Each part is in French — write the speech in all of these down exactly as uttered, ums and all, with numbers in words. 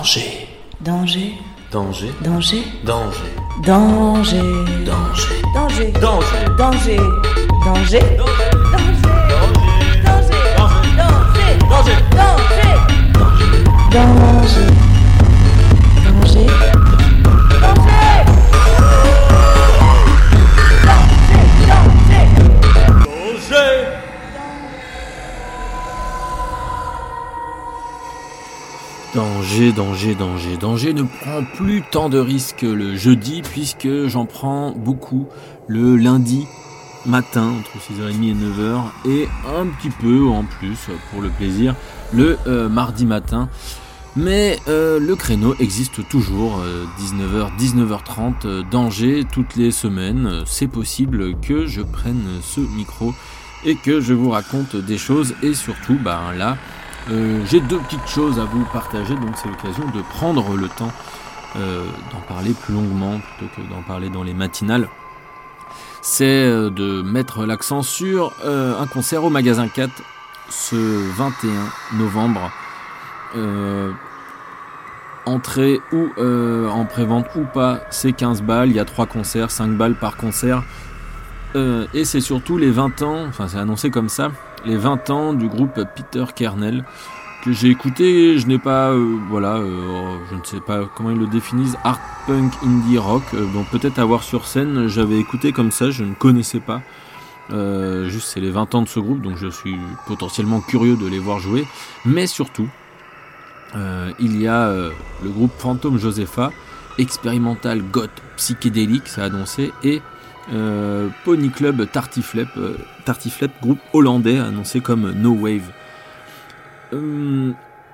Danger. Danger. Danger. Danger. Danger. Danger. Danger. Danger. Danger. Danger. Danger. Danger. Danger. Danger. Danger. Danger, danger, danger, danger ne prend plus tant de risques le jeudi puisque j'en prends beaucoup le lundi matin entre six heures trente et neuf heures et un petit peu en plus pour le plaisir le euh, mardi matin. Mais euh, le créneau existe toujours, euh, dix-neuf heures, dix-neuf heures trente, euh, danger toutes les semaines. C'est possible que je prenne ce micro et que je vous raconte des choses et surtout bah, là, Euh, j'ai deux petites choses à vous partager, donc c'est l'occasion de prendre le temps euh, d'en parler plus longuement plutôt que d'en parler dans les matinales. C'est euh, de mettre l'accent sur euh, un concert au Magasin quatre ce vingt et un novembre. Euh, entrée ou euh, en prévente ou pas, c'est quinze balles, il y a trois concerts, cinq balles par concert. Euh, et c'est surtout les vingt ans, enfin c'est annoncé comme ça, les vingt ans du groupe Peter Kernel que j'ai écouté. Je n'ai pas, euh, voilà, euh, je ne sais pas comment ils le définissent, art punk indie rock. Euh, donc peut-être à voir sur scène. J'avais écouté comme ça, je ne connaissais pas. Euh, juste c'est les vingt ans de ce groupe, donc je suis potentiellement curieux de les voir jouer. Mais surtout, euh, il y a euh, le groupe Phantom Josepha, expérimental goth psychédélique, ça a annoncé, et Euh, Pony Club Tartiflep, euh, Tartiflep, groupe hollandais annoncé comme No Wave. Euh,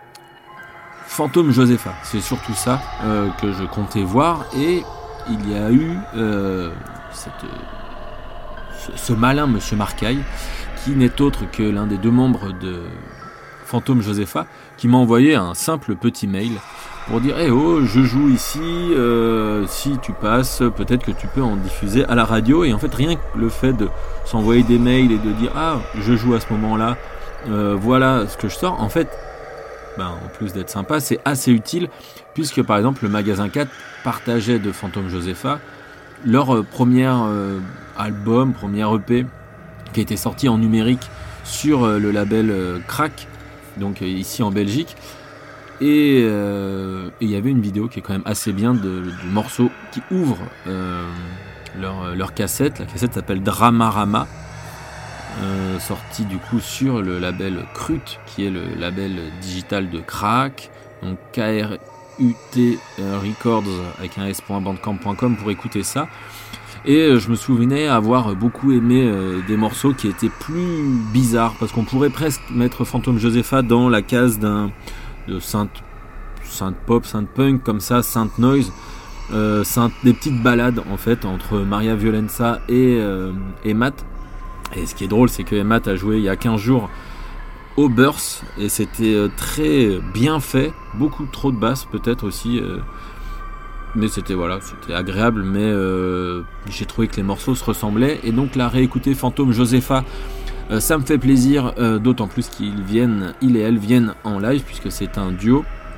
Phantom Josepha, c'est surtout ça euh, que je comptais voir, et il y a eu euh, cette, ce, ce malin Monsieur Marcaille, qui n'est autre que l'un des deux membres de Phantom Josepha, qui m'a envoyé un simple petit mail pour dire hey oh je joue ici, euh, si tu passes peut-être que tu peux en diffuser à la radio. Et en fait rien que le fait de s'envoyer des mails et de dire ah je joue à ce moment là, euh, voilà ce que je sors, en fait ben, en plus d'être sympa c'est assez utile, puisque par exemple le Magasin quatre partageait de Phantom Josepha leur euh, premier euh, album, premier E P qui a été sorti en numérique sur euh, le label euh, Crack, donc euh, ici en Belgique. Et il euh, y avait une vidéo qui est quand même assez bien de, du morceau qui ouvre euh, leur, leur cassette. La cassette s'appelle Dramarama, euh, sortie du coup sur le label Crut, qui est le label digital de Crack, donc K R U T Records avec un s.bandcamp point com pour écouter ça. Et euh, je me souvenais avoir beaucoup aimé euh, des morceaux qui étaient plus bizarres, parce qu'on pourrait presque mettre Phantom Josepha dans la case d'un de synth, synth pop, synth punk comme ça, synth noise, euh, synth, des petites balades en fait entre Maria Violenza et, euh, et Matt. Et ce qui est drôle, c'est que Matt a joué il y a quinze jours au Burst et c'était euh, très bien fait, beaucoup trop de basses peut-être aussi, euh, mais c'était voilà, c'était agréable. Mais euh, j'ai trouvé que les morceaux se ressemblaient, et donc la réécouter Phantom Josepha, Euh, ça me fait plaisir, euh, d'autant plus qu'ils viennent, il et elle viennent en live, puisque c'est un duo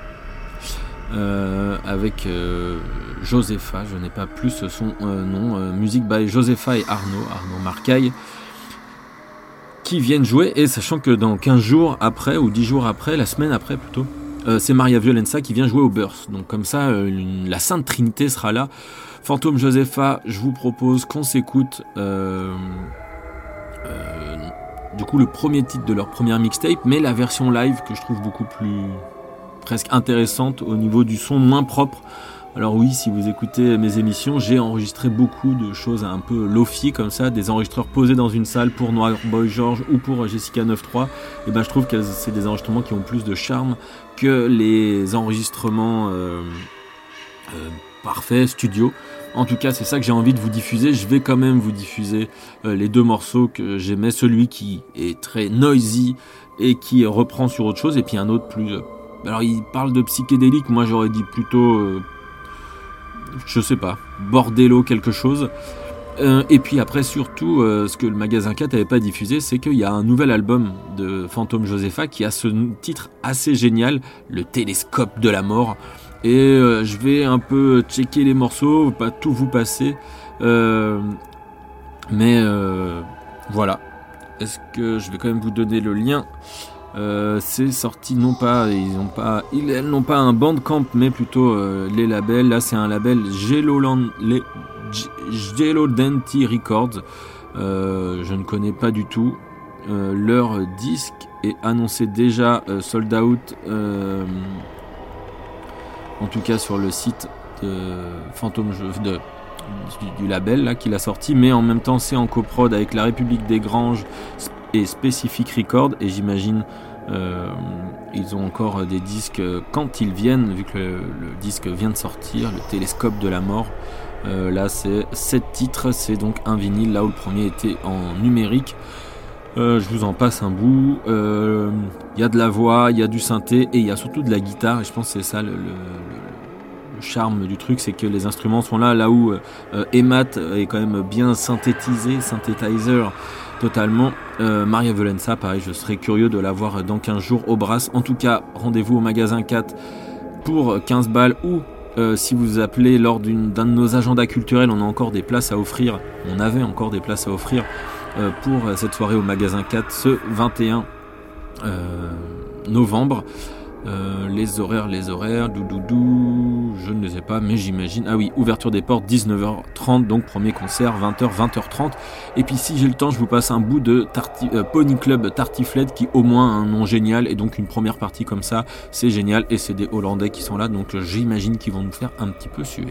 euh, avec euh, Josepha, je n'ai pas plus son euh, nom, euh, musique by Josepha et Arnaud, Arnaud Marcaille, qui viennent jouer. Et sachant que dans quinze jours après, ou dix jours après, la semaine après plutôt, euh, c'est Maria Violenza qui vient jouer au Burst. Donc comme ça, euh, une, la Sainte Trinité sera là. Phantom Josepha, je vous propose qu'on s'écoute euh, Euh, du coup le premier titre de leur première mixtape, mais la version live que je trouve beaucoup plus presque intéressante au niveau du son, moins propre. Alors oui, si vous écoutez mes émissions, j'ai enregistré beaucoup de choses un peu lo-fi comme ça, des enregistreurs posés dans une salle pour Noir Boy George ou pour Jessica neuf trois. Et ben je trouve que c'est des enregistrements qui ont plus de charme que les enregistrements euh, euh, parfaits studio. En tout cas, c'est ça que j'ai envie de vous diffuser. Je vais quand même vous diffuser euh, les deux morceaux que j'aimais, celui qui est très noisy et qui reprend sur autre chose, et puis un autre plus... Euh, alors, il parle de psychédélique, moi j'aurais dit plutôt, euh, je sais pas, bordello quelque chose. Euh, et puis après, surtout, euh, ce que le magasin quatre n'avait pas diffusé, c'est qu'il y a un nouvel album de Phantom Josepha qui a ce titre assez génial, Le Télescope de la Mort. Et euh, je vais un peu checker les morceaux, pas tout vous passer. Euh, mais euh, voilà. Est-ce que je vais quand même vous donner le lien? Euh, c'est sorti non pas, ils n'ont pas, ils, elles n'ont pas un Bandcamp, mais plutôt euh, les labels. Là, c'est un label Geloland, les Gelodenti Records. Euh, je ne connais pas du tout. Euh, leur disque est annoncé déjà euh, sold out, euh, en tout cas sur le site de Phantom de, du, du label là qu'il a sorti, mais en même temps c'est en coprod avec la République des Granges et Specific Records, et j'imagine euh, ils ont encore des disques quand ils viennent, vu que le, le disque vient de sortir, Le Télescope de la Mort. Euh, là c'est sept titres, c'est donc un vinyle, là où le premier était en numérique. Euh, je vous en passe un bout. Il euh, y a de la voix, il y a du synthé et il y a surtout de la guitare, et je pense que c'est ça le, le, le charme du truc, c'est que les instruments sont là, là où euh, Emat est quand même bien synthétisé, synthétizer totalement. Euh, Maria Volensa, pareil, je serais curieux de la voir dans quinze jours au Brass. En tout cas, rendez-vous au magasin quatre pour quinze balles, ou euh, si vous appelez lors d'une, d'un de nos agendas culturels, on a encore des places à offrir. On avait encore des places à offrir euh, pour cette soirée au magasin quatre ce vingt et un euh, novembre. Euh, les horaires, les horaires, doudoudou, je ne les ai pas, mais j'imagine. Ah oui, ouverture des portes dix-neuf heures trente, donc premier concert vingt heures, vingt heures trente. Et puis si j'ai le temps, je vous passe un bout de Tarti, euh, Pony Club Tartiflette, qui au moins a un nom génial, et donc une première partie comme ça, c'est génial, et c'est des Hollandais qui sont là, donc j'imagine qu'ils vont nous faire un petit peu suer.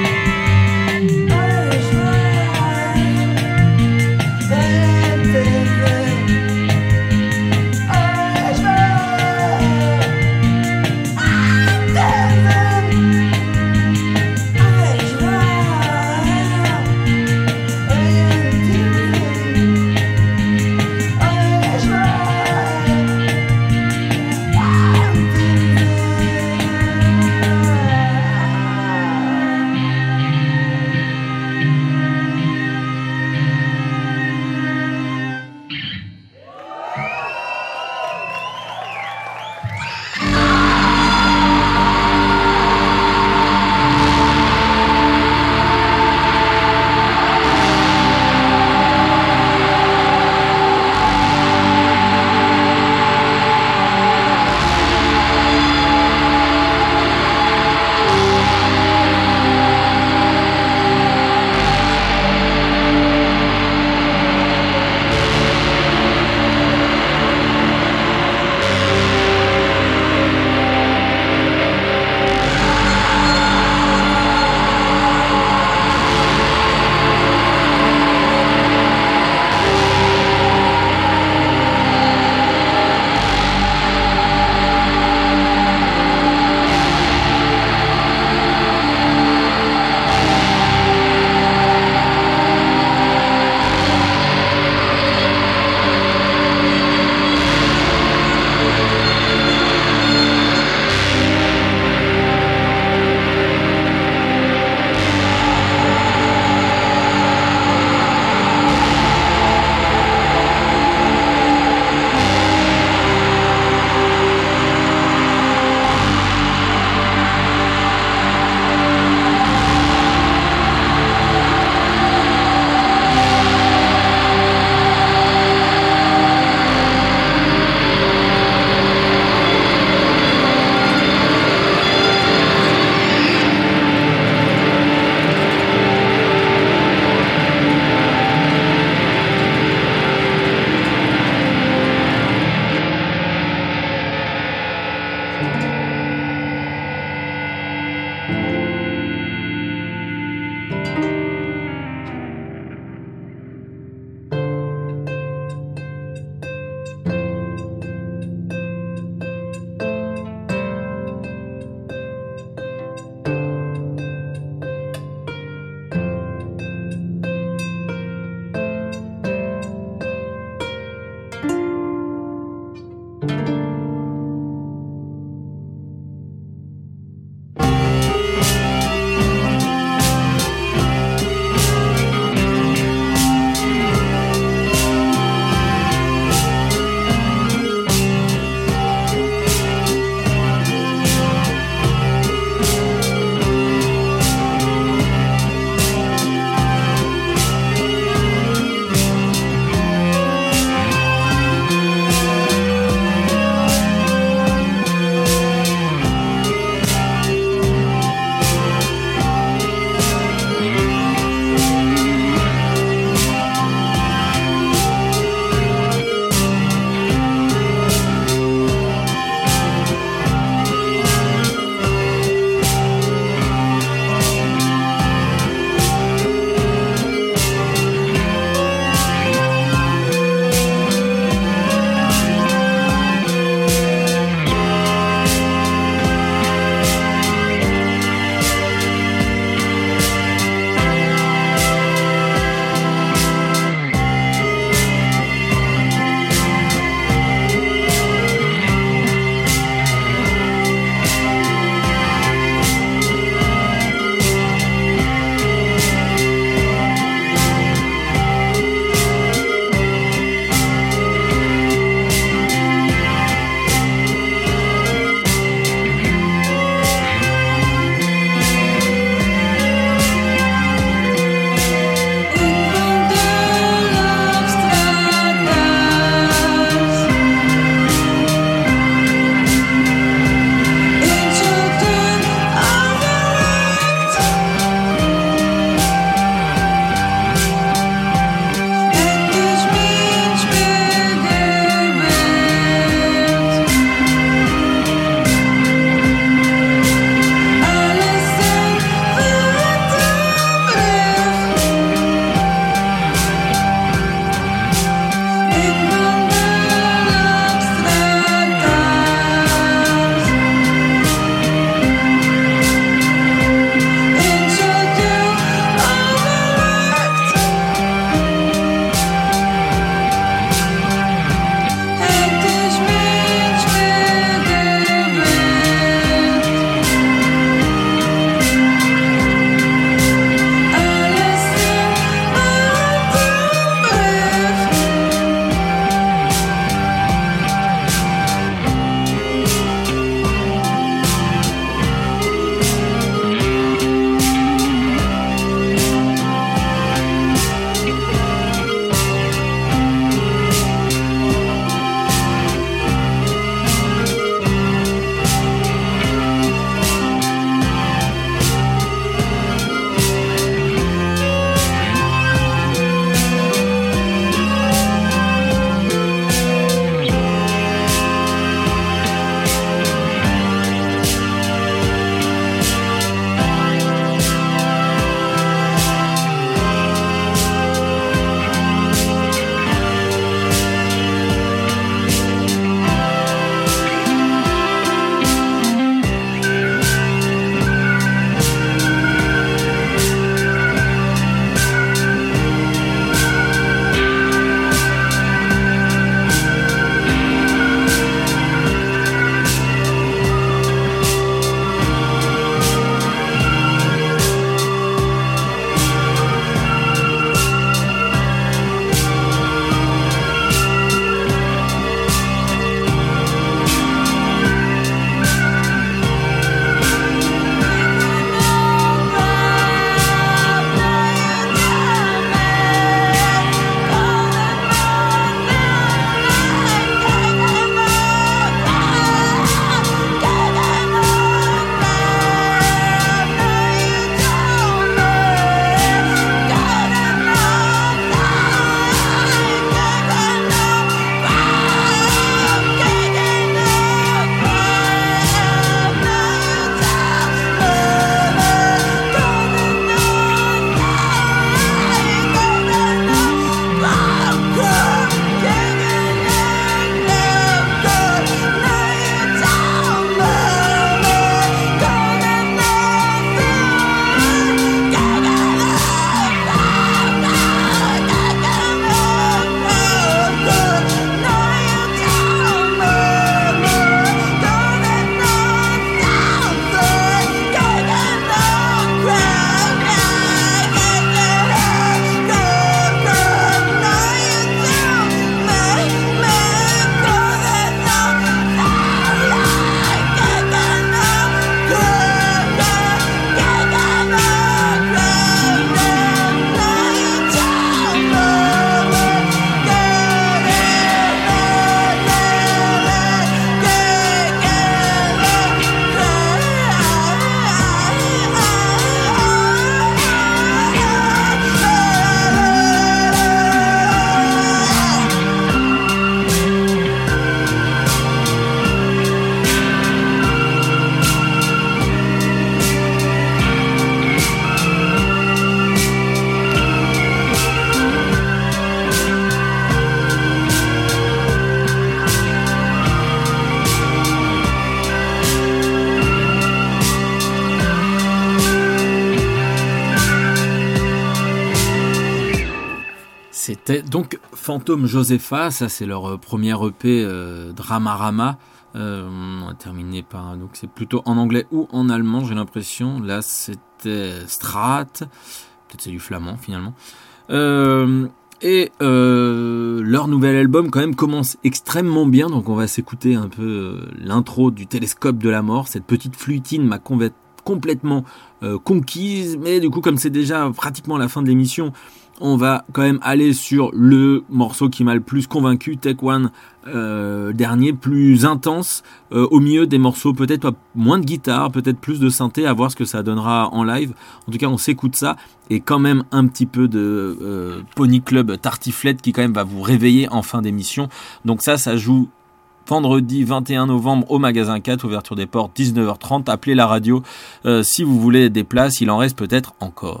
C'était donc Fantôme Josefa, ça c'est leur euh, premier E P euh, Dramarama, euh, on a terminé par, donc c'est plutôt en anglais ou en allemand j'ai l'impression, là c'était Strat, peut-être c'est du flamand finalement, euh, et euh, leur nouvel album quand même commence extrêmement bien, donc on va s'écouter un peu euh, l'intro du Télescope de la Mort, cette petite flûtine m'a convaincu complètement euh, conquise, mais du coup comme c'est déjà pratiquement la fin de l'émission, on va quand même aller sur le morceau qui m'a le plus convaincu, Take One, euh, dernier, plus intense, euh, au milieu des morceaux peut-être moins de guitare, peut-être plus de synthé, à voir ce que ça donnera en live. En tout cas, on s'écoute ça, et quand même un petit peu de euh, Pony Club Tartiflette qui quand même va vous réveiller en fin d'émission. Donc ça, ça joue vendredi vingt et un novembre au magasin quatre, ouverture des portes dix-neuf heures trente. Appelez la radio euh, si vous voulez des places, il en reste peut-être encore.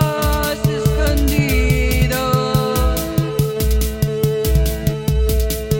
De brazos escondidos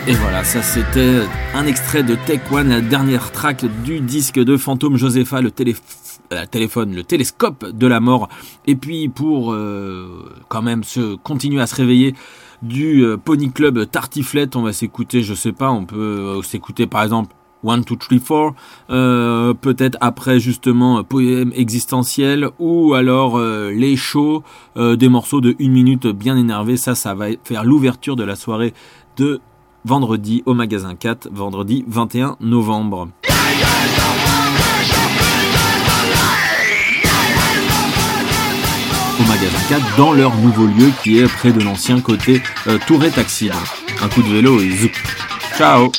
Et voilà, ça c'était un extrait de Take One, la dernière track du disque de Fantôme Josefa, le télé... euh, téléphone, le télescope de la mort. Et puis pour euh, quand même se continuer à se réveiller du euh, Pony Club Tartiflette, on va s'écouter, je sais pas, on peut euh, s'écouter par exemple one, two, three, four, euh, peut-être après justement Poème existentiel, ou alors euh, les shows, euh, des morceaux de une minute bien énervés. Ça, ça va faire l'ouverture de la soirée de vendredi au magasin quatre, vendredi vingt et un novembre. Au magasin quatre, dans leur nouveau lieu qui est près de l'ancien côté euh, Tourret Taxi. Un coup de vélo et zoup. Ciao.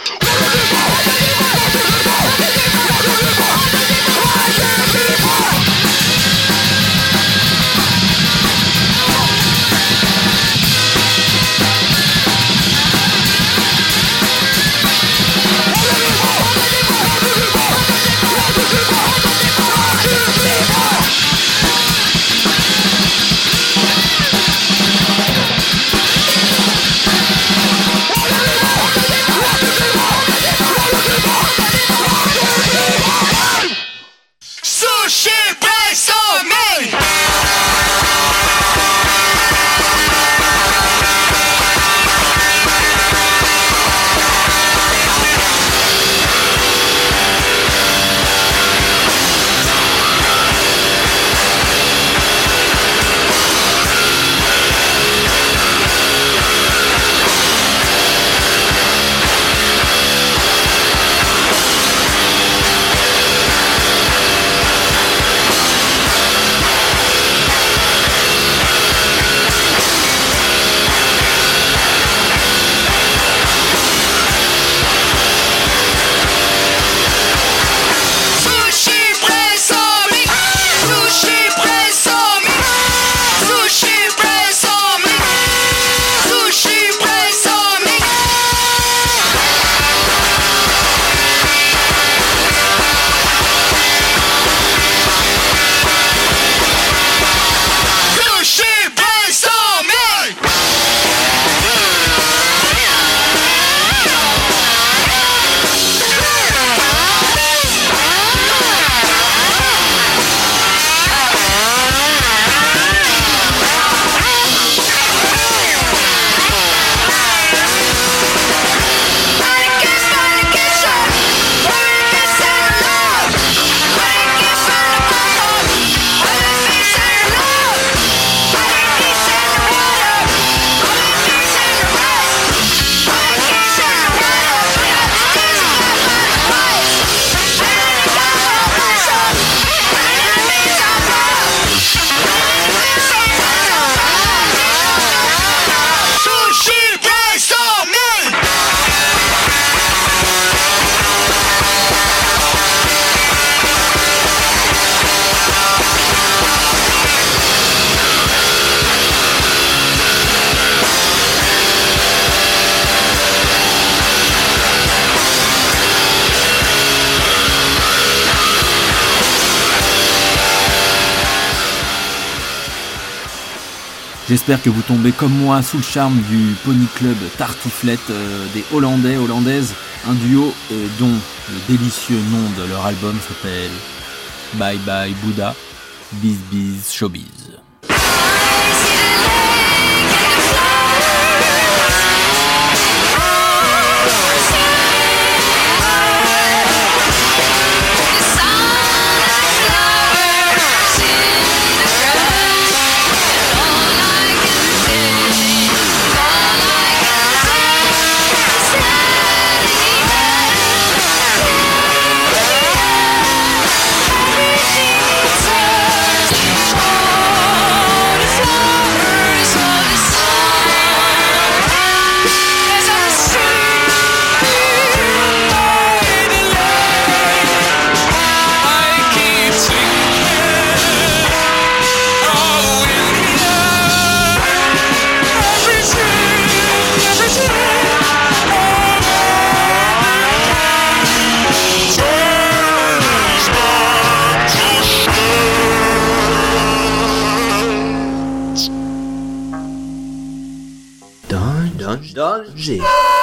J'espère que vous tombez comme moi sous le charme du Pony Club Tartiflette, euh, des Hollandais, Hollandaises, un duo euh, dont le délicieux nom de leur album s'appelle Bye Bye Buddha, Biz Biz Showbiz. Danger.